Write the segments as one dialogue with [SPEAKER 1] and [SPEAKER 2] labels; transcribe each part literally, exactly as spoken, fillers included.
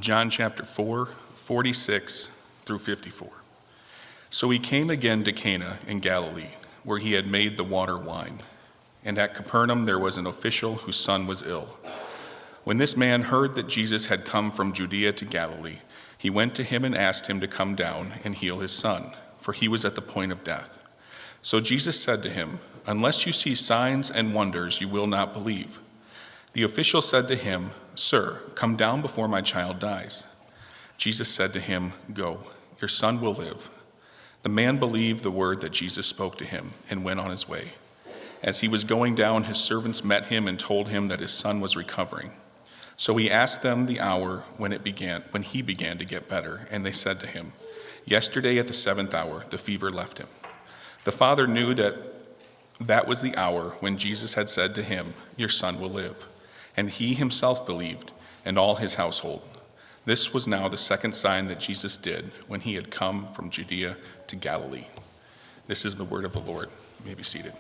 [SPEAKER 1] John chapter four, forty-six through fifty-four. So he came again to Cana in Galilee, where he had made the water wine. And at Capernaum there was an official whose son was ill. When this man heard that Jesus had come from Judea to Galilee, he went to him and asked him to come down and heal his son, for he was at the point of death. So Jesus said to him, "Unless you see signs and wonders, you will not believe." The official said to him, "Sir, come down before my child dies." Jesus said to him, "Go, your son will live." The man believed the word that Jesus spoke to him and went on his way. As he was going down, his servants met him and told him that his son was recovering. So he asked them the hour when it began, when he began to get better, and they said to him, "Yesterday at the seventh hour, the fever left him." The father knew that that was the hour when Jesus had said to him, "Your son will live." And he himself believed, and all his household. This was now the second sign that Jesus did when he had come from Judea to Galilee. This is the word of the Lord. You may be seated.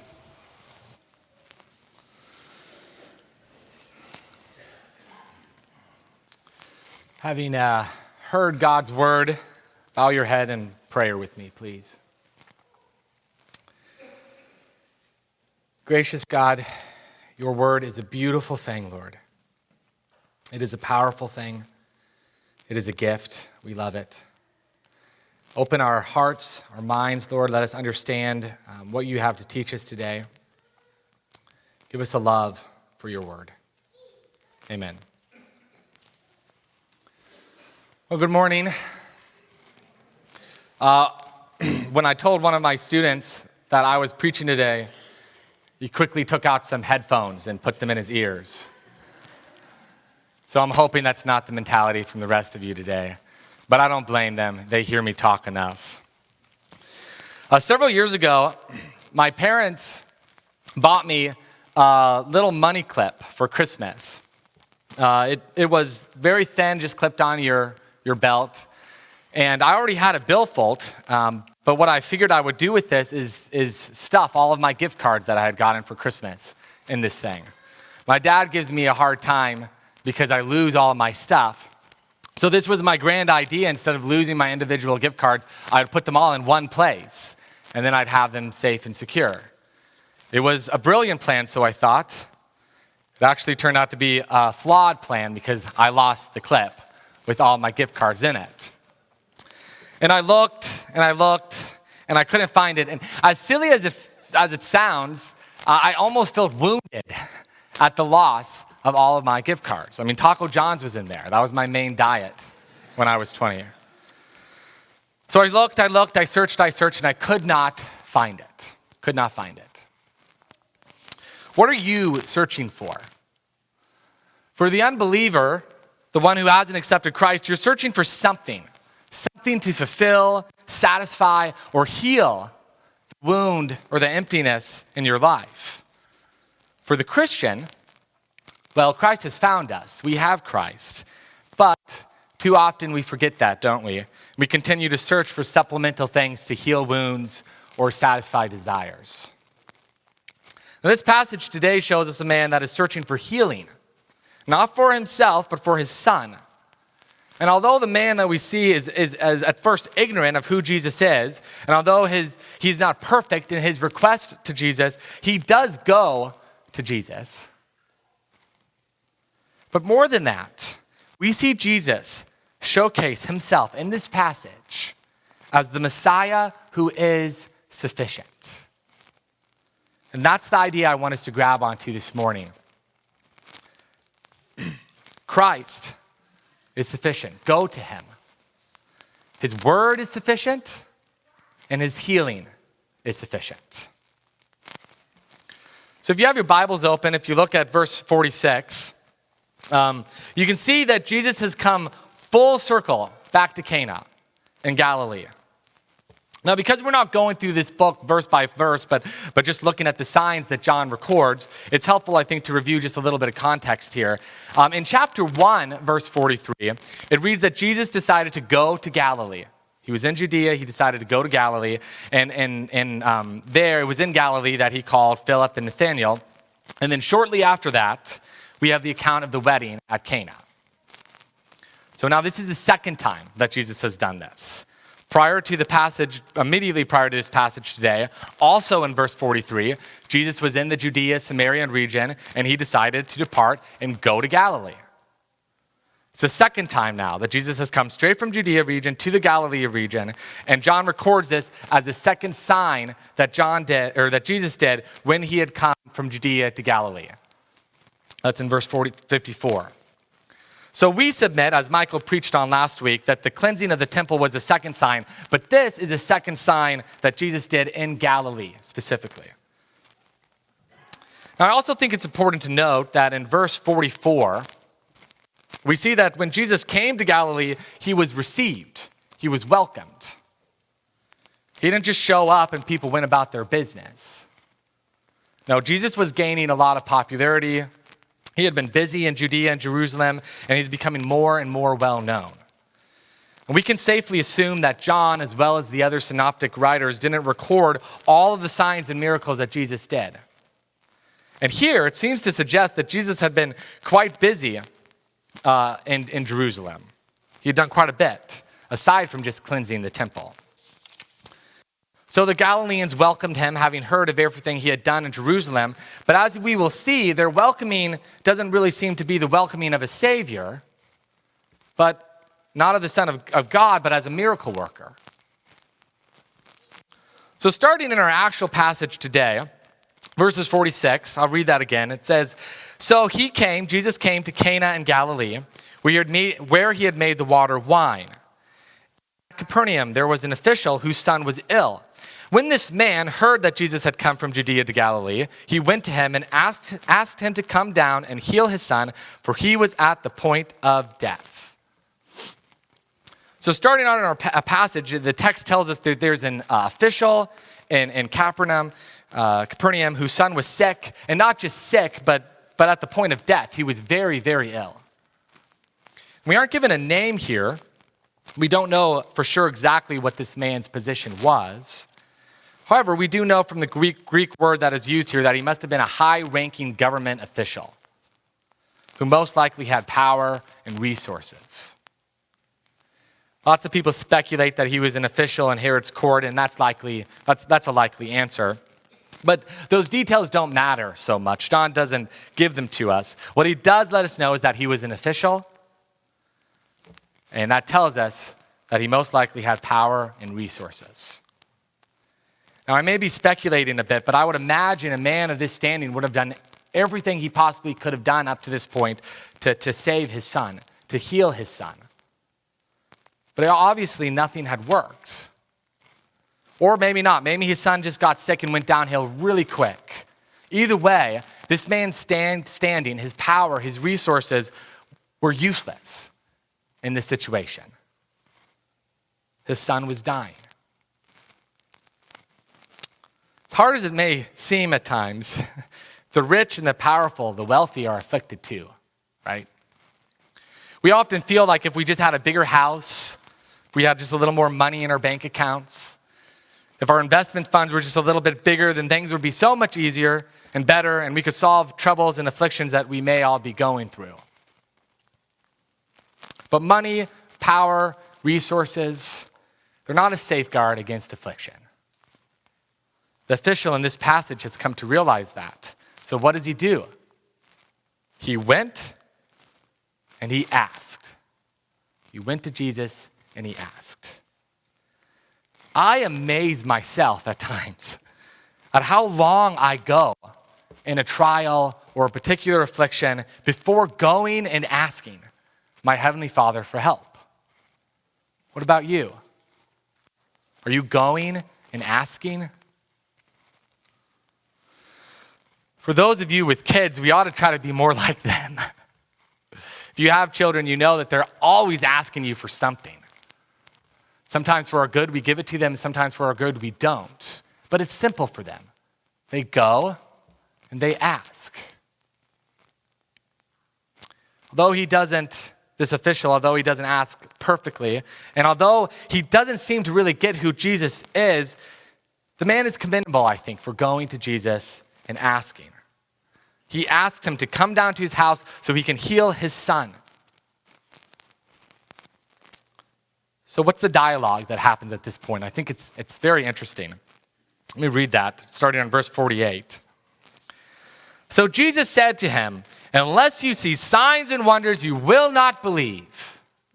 [SPEAKER 2] Having uh, heard God's word, bow your head in prayer with me, please. Gracious God, your word is a beautiful thing, Lord. It is a powerful thing. It is a gift. We love it. Open our hearts, our minds, Lord. Let us understand um, what you have to teach us today. Give us a love for your word. Amen. Well, good morning. Uh, when I told one of my students that I was preaching today, he quickly took out some headphones and put them in his ears. So I'm hoping that's not the mentality from the rest of you today. But I don't blame them. They hear me talk enough. Uh, several years ago, my parents bought me a little money clip for Christmas. Uh, it, it was very thin, just clipped on your your belt. And I already had a billfold, um, but what I figured I would do with this is, is stuff all of my gift cards that I had gotten for Christmas in this thing. My dad gives me a hard time because I lose all of my stuff. So this was my grand idea. Instead of losing my individual gift cards, I'd put them all in one place, and then I'd have them safe and secure. It was a brilliant plan, so I thought. It actually turned out to be a flawed plan because I lost the clip with all my gift cards in it. And I looked, and I looked, and I couldn't find it. And as silly as it, as it sounds, uh, I almost felt wounded at the loss of all of my gift cards. I mean, Taco John's was in there. That was my main diet when I was twenty. So I looked, I looked, I searched, I searched, and I could not find it. Could not find it. What are you searching for? For the unbeliever, the one who hasn't accepted Christ, you're searching for something, something to fulfill, satisfy, or heal the wound or the emptiness in your life. For the Christian, well, Christ has found us. We have Christ. But too often we forget that, don't we? We continue to search for supplemental things to heal wounds or satisfy desires. Now, this passage today shows us a man that is searching for healing. Not for himself, but for his son. And although the man that we see is, is, is at first ignorant of who Jesus is, and although his, he's not perfect in his request to Jesus, he does go to Jesus. But more than that, we see Jesus showcase himself in this passage as the Messiah who is sufficient. And that's the idea I want us to grab onto this morning. Christ is sufficient. Go to him. His word is sufficient, and his healing is sufficient. So if you have your Bibles open, if you look at verse forty-six, um, you can see that Jesus has come full circle back to Cana in Galilee. Now, because we're not going through this book verse by verse, but, but just looking at the signs that John records, it's helpful, I think, to review just a little bit of context here. Um, in chapter one, verse forty-three, it reads that Jesus decided to go to Galilee. He was in Judea. He decided to go to Galilee. And, and, and um, there, it was in Galilee that he called Philip and Nathanael. And then shortly after that, we have the account of the wedding at Cana. So now this is the second time that Jesus has done this. Prior to the passage, immediately prior to this passage today, also in verse forty-three, Jesus was in the Judea, Samarian region, and he decided to depart and go to Galilee. It's the second time now that Jesus has come straight from Judea region to the Galilee region, and John records this as the second sign that John did, or that Jesus did when he had come from Judea to Galilee. That's in verse forty, fifty-four. So we submit, as Michael preached on last week, that the cleansing of the temple was the second sign, but this is a second sign that Jesus did in Galilee specifically. Now, I also think it's important to note that in verse forty-four, we see that when Jesus came to Galilee, he was received, he was welcomed. He didn't just show up and people went about their business. No, Jesus was gaining a lot of popularity. He had been busy in Judea and Jerusalem, and he's becoming more and more well-known. And we can safely assume that John, as well as the other synoptic writers, didn't record all of the signs and miracles that Jesus did. And here, it seems to suggest that Jesus had been quite busy uh, in, in Jerusalem. He had done quite a bit, aside from just cleansing the temple. So the Galileans welcomed him, having heard of everything he had done in Jerusalem. But as we will see, their welcoming doesn't really seem to be the welcoming of a Savior, but not of the Son of, of God, but as a miracle worker. So starting in our actual passage today, verses forty-six, I'll read that again. It says, "So he came, Jesus came to Cana in Galilee, where he had made, where he had made the water wine. At Capernaum, there was an official whose son was ill. When this man heard that Jesus had come from Judea to Galilee, he went to him and asked, asked him to come down and heal his son, for he was at the point of death." So starting out in our pa- passage, the text tells us that there's an uh, official in, in Capernaum, uh, Capernaum whose son was sick, and not just sick, but, but at the point of death. He was very, very ill. We aren't given a name here. We don't know for sure exactly what this man's position was. However, we do know from the Greek, Greek word that is used here that he must have been a high-ranking government official who most likely had power and resources. Lots of people speculate that he was an official in Herod's court, and that's likely that's, that's a likely answer. But those details don't matter so much. John doesn't give them to us. What he does let us know is that he was an official, and that tells us that he most likely had power and resources. Now, I may be speculating a bit, but I would imagine a man of this standing would have done everything he possibly could have done up to this point to, to save his son, to heal his son. But obviously, nothing had worked. Or maybe not. Maybe his son just got sick and went downhill really quick. Either way, this man's stand, standing, his power, his resources were useless in this situation. His son was dying. As hard as it may seem at times, the rich and the powerful, the wealthy are afflicted too, right? We often feel like if we just had a bigger house, if we had just a little more money in our bank accounts, if our investment funds were just a little bit bigger, then things would be so much easier and better, and we could solve troubles and afflictions that we may all be going through. But money, power, resources, they're not a safeguard against affliction. The official in this passage has come to realize that. So what does he do? He went and he asked. He went to Jesus and he asked. I amaze myself at times at how long I go in a trial or a particular affliction before going and asking my Heavenly Father for help. What about you? Are you going and asking? For those of you with kids, we ought to try to be more like them. If you have children, you know that they're always asking you for something. Sometimes for our good, we give it to them. Sometimes for our good, we don't. But it's simple for them. They go and they ask. Although he doesn't, this official, although he doesn't ask perfectly, and although he doesn't seem to really get who Jesus is, the man is commendable, I think, for going to Jesus and asking. He asks him to come down to his house so he can heal his son. So what's the dialogue that happens at this point? I think it's, it's very interesting. Let me read that, starting on verse forty-eight. So Jesus said to him, unless you see signs and wonders, you will not believe.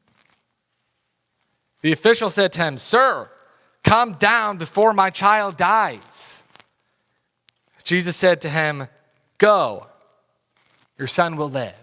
[SPEAKER 2] The official said to him, sir, come down before my child dies. Jesus said to him, go, your son will live.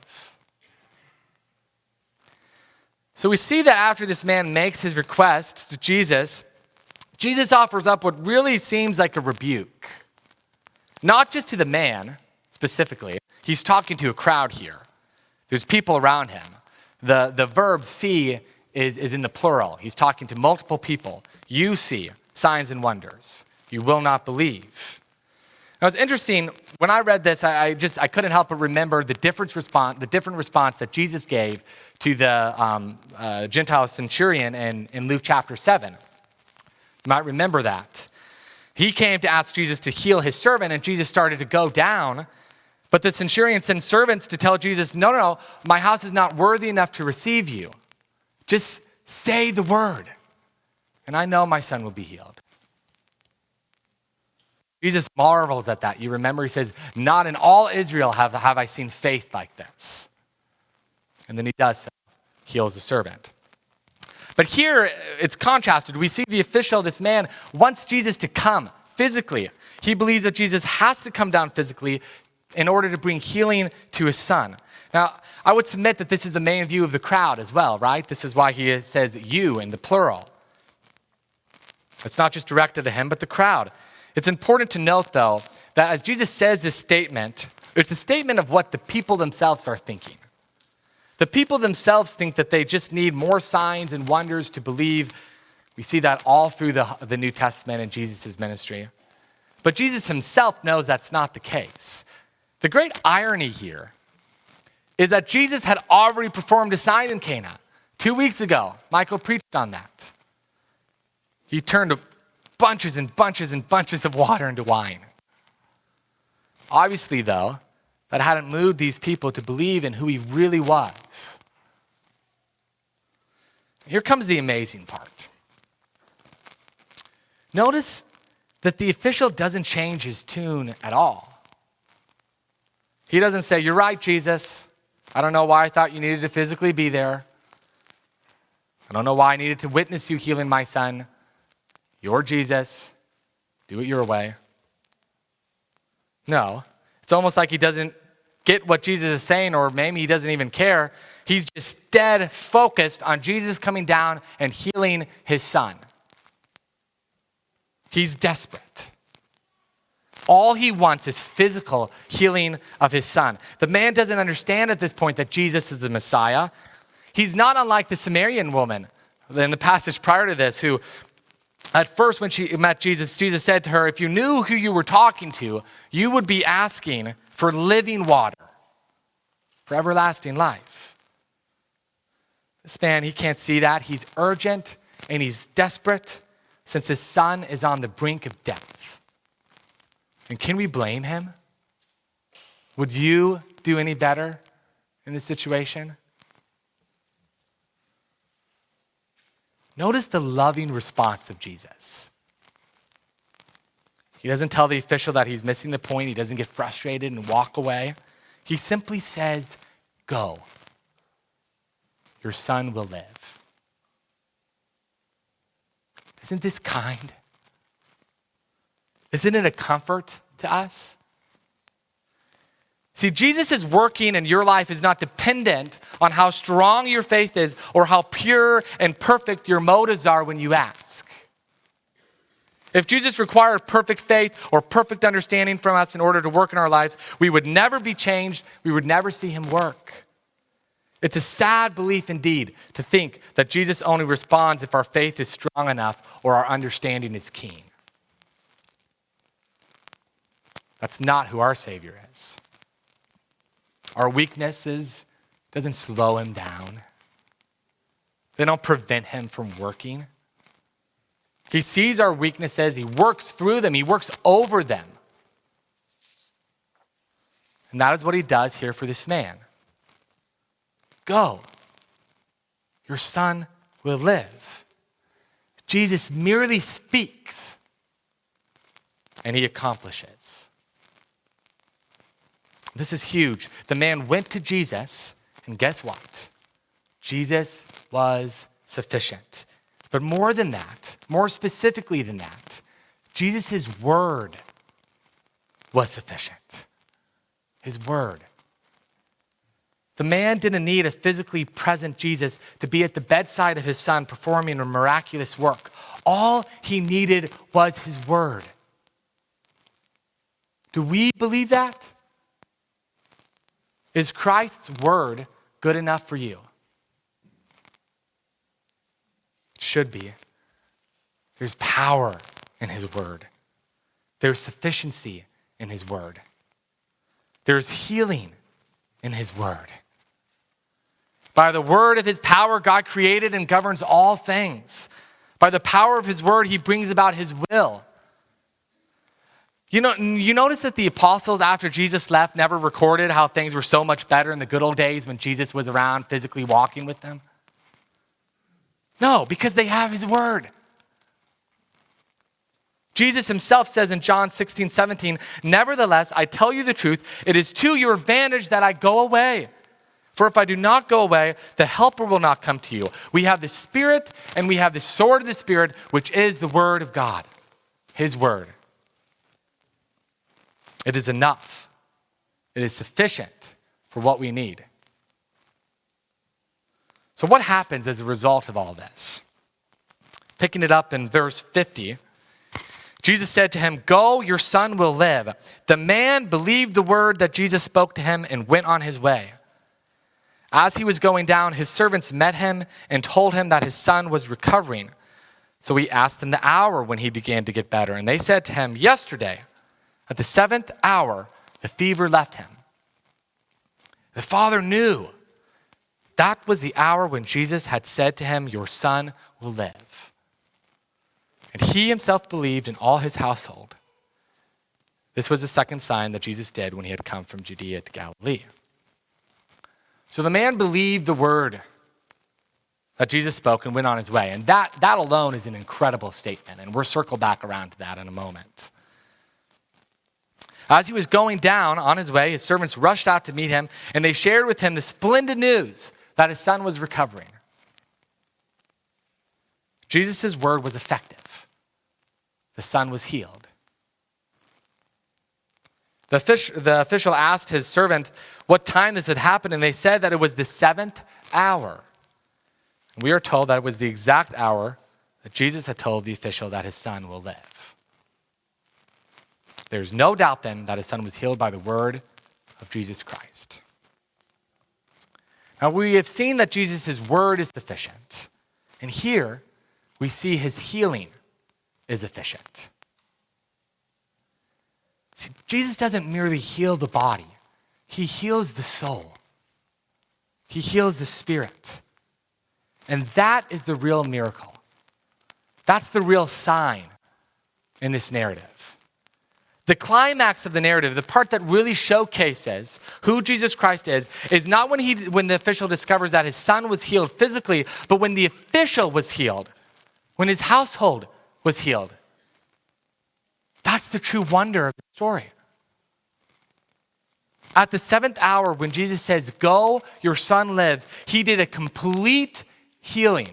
[SPEAKER 2] So we see that after this man makes his request to Jesus, Jesus offers up what really seems like a rebuke. Not just to the man specifically. He's talking to a crowd here. There's people around him. The, the verb see is, is in the plural. He's talking to multiple people. You see signs and wonders. You will not believe. Now it's interesting, when I read this, I, I just I couldn't help but remember the different response, the different response that Jesus gave to the um, uh, Gentile centurion in, in Luke chapter seven. You might remember that. He came to ask Jesus to heal his servant, and Jesus started to go down. But the centurion sent servants to tell Jesus, no, no, no, my house is not worthy enough to receive you. Just say the word, and I know my son will be healed. Jesus marvels at that. You remember he says, not in all Israel have, have I seen faith like this. And then he does so, heals the servant. But here it's contrasted. We see the official, this man, wants Jesus to come physically. He believes that Jesus has to come down physically in order to bring healing to his son. Now, I would submit that this is the main view of the crowd as well, right? This is why he says you in the plural. It's not just directed to him, but the crowd. It's important to note, though, that as Jesus says this statement, it's a statement of what the people themselves are thinking. The people themselves think that they just need more signs and wonders to believe. We see that all through the, the New Testament and Jesus' ministry. But Jesus himself knows that's not the case. The great irony here is that Jesus had already performed a sign in Cana two weeks ago. Michael preached on that. He turned bunches and bunches and bunches of water into wine. Obviously, though, that hadn't moved these people to believe in who he really was. Here comes the amazing part. Notice that the official doesn't change his tune at all. He doesn't say, you're right, Jesus. I don't know why I thought you needed to physically be there. I don't know why I needed to witness you healing my son. You're Jesus. Do it your way. No, it's almost like he doesn't get what Jesus is saying, or maybe he doesn't even care. He's just dead focused on Jesus coming down and healing his son. He's desperate. All he wants is physical healing of his son. The man doesn't understand at this point that Jesus is the Messiah. He's not unlike the Samaritan woman in the passage prior to this, who at first when she met Jesus, Jesus said to her, if you knew who you were talking to, you would be asking for living water, for everlasting life. This man, he can't see that. He's urgent and he's desperate since his son is on the brink of death. And can we blame him? Would you do any better in this situation? Notice the loving response of Jesus. He doesn't tell the official that he's missing the point. He doesn't get frustrated and walk away. He simply says, go. Your son will live. Isn't this kind? Isn't it a comfort to us? See, Jesus' working in your life is not dependent on how strong your faith is or how pure and perfect your motives are when you ask. If Jesus required perfect faith or perfect understanding from us in order to work in our lives, we would never be changed. We would never see him work. It's a sad belief indeed to think that Jesus only responds if our faith is strong enough or our understanding is keen. That's not who our Savior is. Our weaknesses doesn't slow him down. They don't prevent him from working. He sees our weaknesses. He works through them. He works over them. And that is what he does here for this man. Go. Your son will live. Jesus merely speaks and he accomplishes. This is huge. The man went to Jesus, and guess what? Jesus was sufficient. But more than that, more specifically than that, Jesus' word was sufficient. His word. The man didn't need a physically present Jesus to be at the bedside of his son performing a miraculous work. All he needed was his word. Do we believe that? Is Christ's word good enough for you? It should be. There's power in his word. There's sufficiency in his word. There's healing in his word. By the word of his power, God created and governs all things. By the power of his word, he brings about his will. You know, you notice that the apostles, after Jesus left, never recorded how things were so much better in the good old days when Jesus was around physically walking with them? No, because they have his word. Jesus himself says in John sixteen, seventeen, "Nevertheless, I tell you the truth, it is to your advantage that I go away. For if I do not go away, the helper will not come to you. We have the Spirit and we have the sword of the Spirit, which is the word of God," his word. It is enough. It is sufficient for what we need. So what happens as a result of all this? Picking it up in verse fifty, Jesus said to him, "Go, your son will live." The man believed the word that Jesus spoke to him and went on his way. As he was going down, his servants met him and told him that his son was recovering. So he asked them the hour when he began to get better. And they said to him, "Yesterday, at the seventh hour, the fever left him." The father knew that was the hour when Jesus had said to him, "Your son will live." And he himself believed in all his household. This was the second sign that Jesus did when he had come from Judea to Galilee. So the man believed the word that Jesus spoke and went on his way. And that, that alone is an incredible statement. And we'll circle back around to that in a moment. As he was going down on his way, his servants rushed out to meet him, and they shared with him the splendid news that his son was recovering. Jesus' word was effective. The son was healed. The, fish, the official asked his servant what time this had happened, and they said that it was the seventh hour. And we are told that it was the exact hour that Jesus had told the official that his son will live. There's no doubt then that his son was healed by the word of Jesus Christ. Now we have seen that Jesus' word is sufficient. And here we see his healing is efficient. See, Jesus doesn't merely heal the body. He heals the soul. He heals the spirit. And that is the real miracle. That's the real sign in this narrative. The climax of the narrative, the part that really showcases who Jesus Christ is, is not when he, when the official discovers that his son was healed physically, but when the official was healed, when his household was healed. That's the true wonder of the story. At the seventh hour, when Jesus says, "Go, your son lives," he did a complete healing.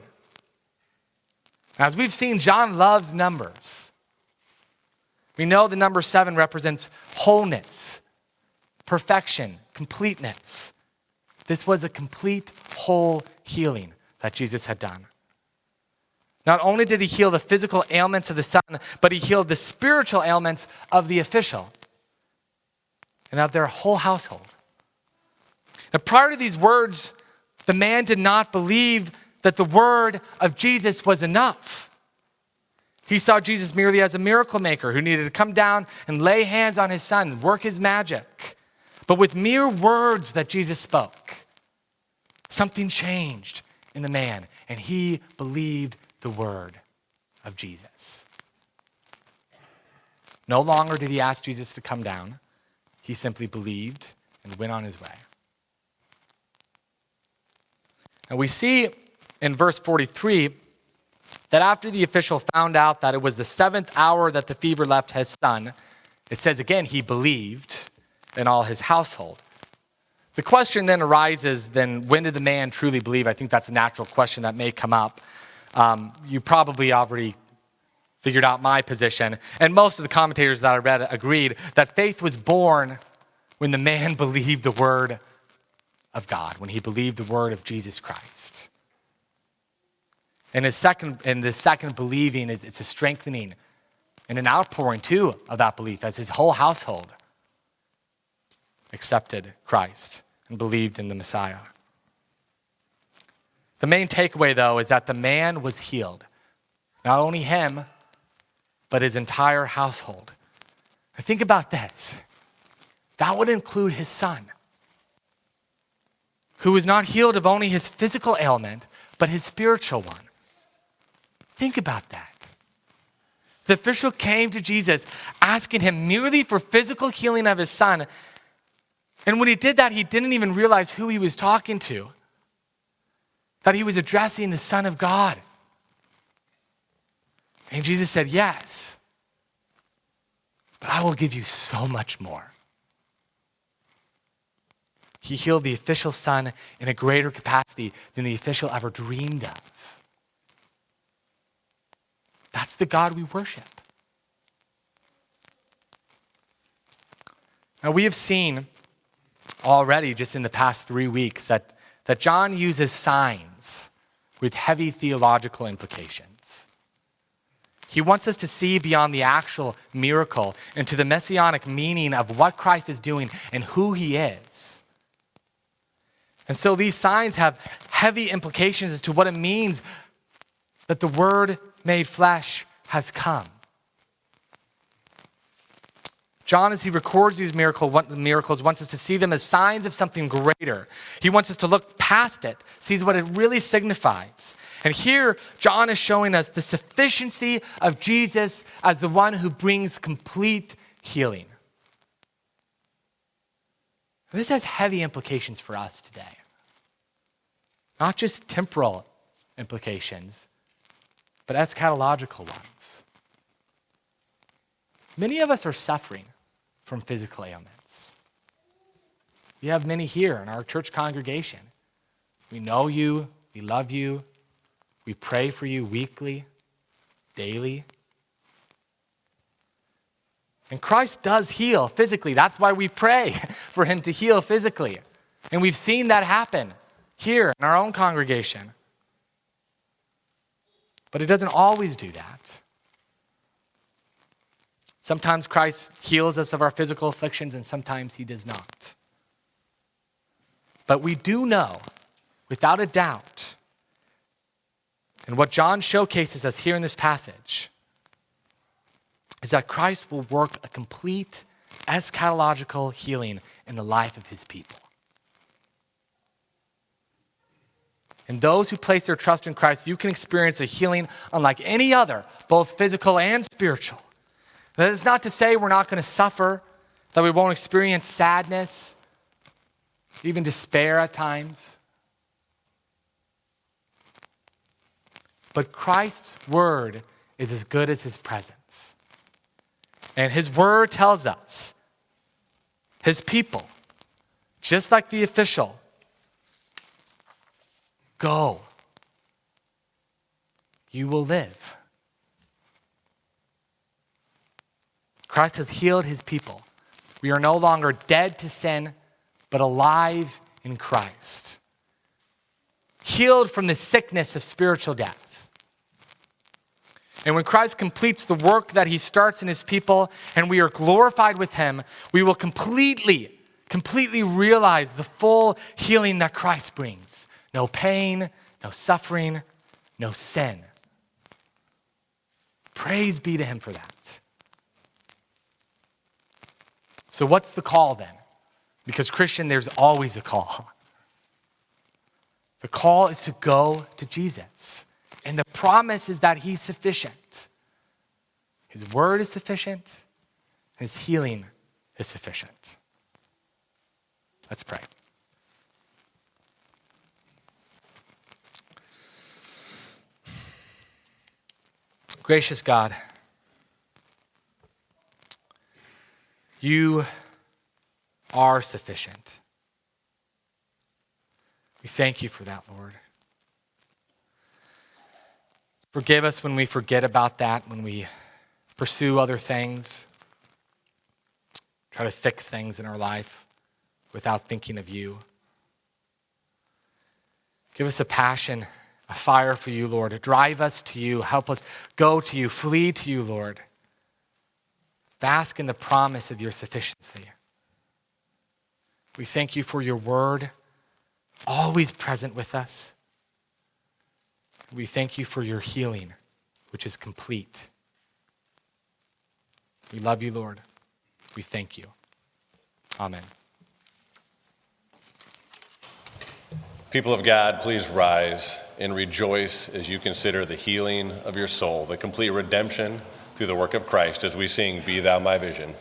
[SPEAKER 2] As we've seen, John loves numbers. We know the number seven represents wholeness, perfection, completeness. This was a complete, whole healing that Jesus had done. Not only did he heal the physical ailments of the son, but he healed the spiritual ailments of the official and of their whole household. Now, prior to these words, the man did not believe that the word of Jesus was enough. He saw Jesus merely as a miracle maker who needed to come down and lay hands on his son and work his magic. But with mere words that Jesus spoke, something changed in the man, and he believed the word of Jesus. No longer did he ask Jesus to come down. He simply believed and went on his way. And we see in verse forty-three that after the official found out that it was the seventh hour that the fever left his son, it says again, he believed in all his household. The question then arises, then when did the man truly believe? I think that's a natural question that may come up. Um, you probably already figured out my position. And most of the commentators that I read agreed that faith was born when the man believed the word of God, when he believed the word of Jesus Christ. And his second, and the second believing is it's a strengthening and an outpouring too of that belief as his whole household accepted Christ and believed in the Messiah. The main takeaway, though, is that the man was healed. Not only him, but his entire household. Now think about this. That would include his son, who was not healed of only his physical ailment, but his spiritual one. Think about that. The official came to Jesus asking him merely for physical healing of his son. And when he did that, he didn't even realize who he was talking to, that he was addressing the Son of God. And Jesus said, yes, but I will give you so much more. He healed the official's son in a greater capacity than the official ever dreamed of. That's the God we worship. Now, we have seen already just in the past three weeks that, that John uses signs with heavy theological implications. He wants us to see beyond the actual miracle into the messianic meaning of what Christ is doing and who he is. And so these signs have heavy implications as to what it means that the Word made flesh has come. John, as he records these miracle, miracles, wants us to see them as signs of something greater. He wants us to look past it, sees what it really signifies. And here, John is showing us the sufficiency of Jesus as the one who brings complete healing. This has heavy implications for us today. Not just temporal implications, but eschatological ones. Many of us are suffering from physical ailments. We have many here in our church congregation. We know you, we love you, we pray for you weekly, daily. And Christ does heal physically. That's why we pray for him to heal physically. And we've seen that happen here in our own congregation. But it doesn't always do that. Sometimes Christ heals us of our physical afflictions, and sometimes he does not. But we do know, without a doubt, and what John showcases us here in this passage, is that Christ will work a complete eschatological healing in the life of his people. And those who place their trust in Christ, you can experience a healing unlike any other, both physical and spiritual. That is not to say we're not going to suffer, that we won't experience sadness, even despair at times. But Christ's word is as good as his presence. And his word tells us, his people, just like the official, go. You will live. Christ has healed his people. We are no longer dead to sin, but alive in Christ. Healed from the sickness of spiritual death. And when Christ completes the work that he starts in his people and we are glorified with him, we will completely, completely realize the full healing that Christ brings. No pain, no suffering, no sin. Praise be to him for that. So what's the call then? Because Christian, there's always a call. The call is to go to Jesus. And the promise is that he's sufficient. His word is sufficient. His healing is sufficient. Let's pray. Gracious God, you are sufficient. We thank you for that, Lord. Forgive us when we forget about that, when we pursue other things, try to fix things in our life without thinking of you. Give us a passion, a fire for you, Lord. Drive us to you. Help us go to you, flee to you, Lord. Bask in the promise of your sufficiency. We thank you for your word, always present with us. We thank you for your healing, which is complete. We love you, Lord. We thank you. Amen.
[SPEAKER 3] People of God, please rise and rejoice as you consider the healing of your soul, the complete redemption through the work of Christ as we sing, Be Thou My Vision.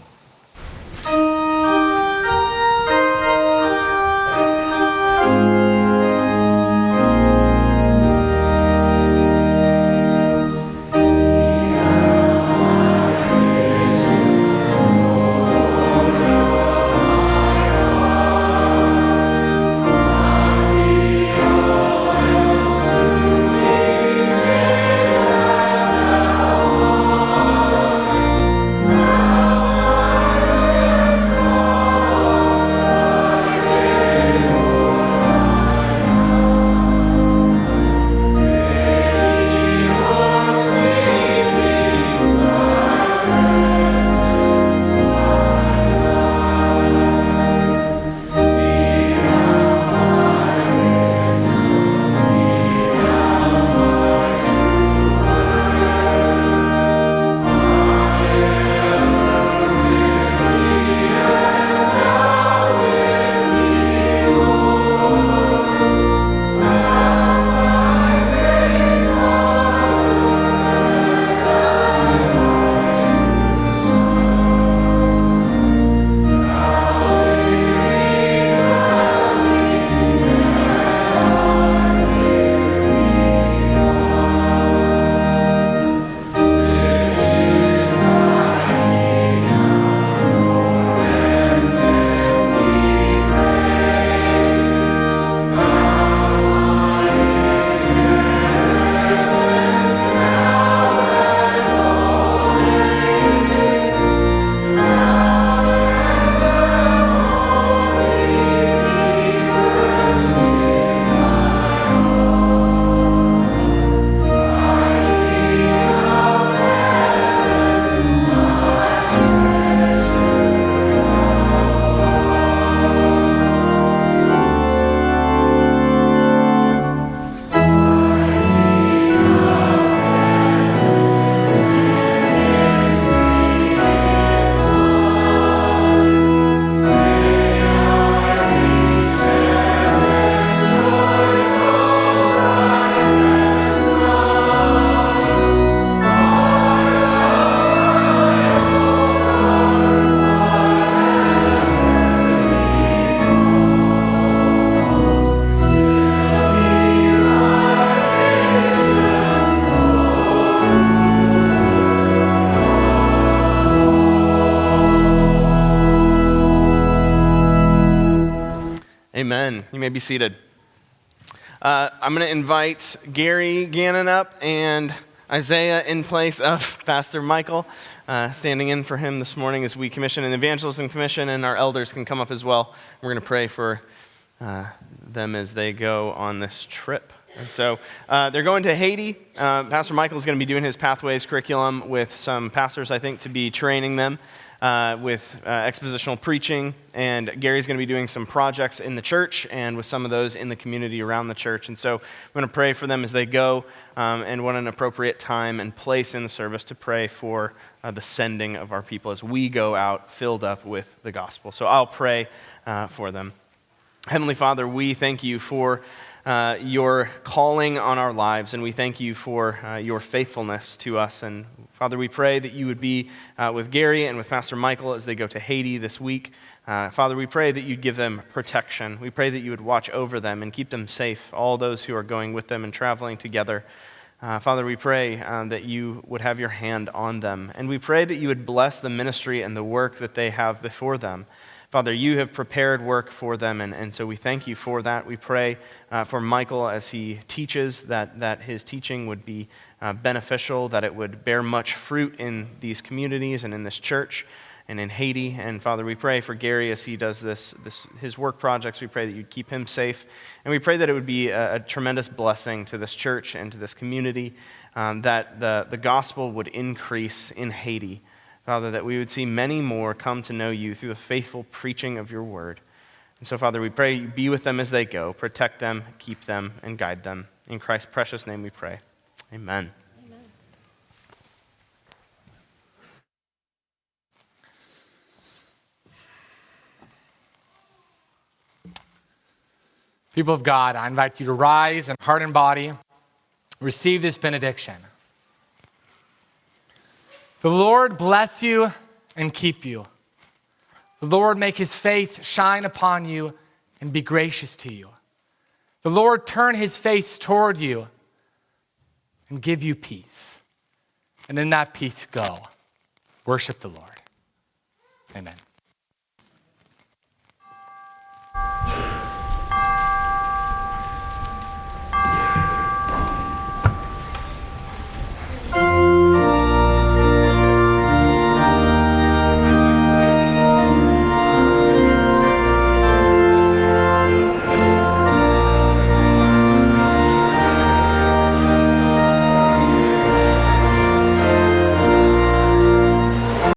[SPEAKER 4] Amen. You may be seated. Uh, I'm going to invite Gary Gannon up and Isaiah in place of Pastor Michael, uh, standing in for him this morning as we commission an evangelism commission, and our elders can come up as well. We're going to pray for uh, them as they go on this trip. And so uh, they're going to Haiti. Uh, Pastor Michael is going to be doing his Pathways curriculum with some pastors, I think, to be training them uh, with uh, expositional preaching. And Gary's going to be doing some projects in the church and with some of those in the community around the church. And so I'm going to pray for them as they go, um, and what an appropriate time and place in the service to pray for uh, the sending of our people as we go out filled up with the gospel. So I'll pray uh, for them. Heavenly Father, we thank you for Uh, your calling on our lives, and we thank you for uh, your faithfulness to us. And Father, we pray that you would be uh, with Gary and with Pastor Michael as they go to Haiti this week. Uh, Father, we pray that you'd give them protection. We pray that you would watch over them and keep them safe, all those who are going with them and traveling together. Uh, Father, we pray um, that you would have your hand on them, and we pray that you would bless the ministry and the work that they have before them. Father, you have prepared work for them, and, and so we thank you for that. We pray uh, for Michael as he teaches, that, that his teaching would be uh, beneficial, that it would bear much fruit in these communities and in this church and in Haiti. And Father, we pray for Gary as he does this, this his work projects. We pray that you'd keep him safe, and we pray that it would be a, a tremendous blessing to this church and to this community, um, that the, the gospel would increase in Haiti. Father, that we would see many more come to know you through the faithful preaching of your word. And so, Father, we pray you be with them as they go. Protect them, keep them, and guide them. In Christ's precious name we pray. Amen. Amen.
[SPEAKER 2] People of God, I invite you to rise in heart and body, receive this benediction. The Lord bless you and keep you. The Lord make his face shine upon you and be gracious to you. The Lord turn his face toward you and give you peace. And in that peace go. Worship the Lord. Amen.